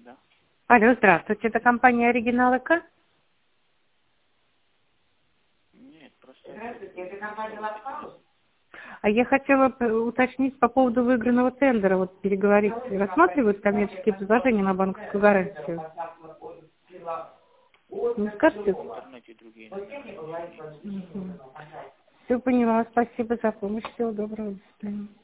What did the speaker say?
Да. Алло, здравствуйте, это компания «Оригинал ЭК». Нет, просто... Здравствуйте, это компания «Лавхаус». А я хотела уточнить по поводу выигранного тендера, вот переговорить. Рассматривают коммерческие предложения на банковскую гарантию? Не скажете? В интернете другие номера. Все поняла, спасибо за помощь, всего доброго, до свидания.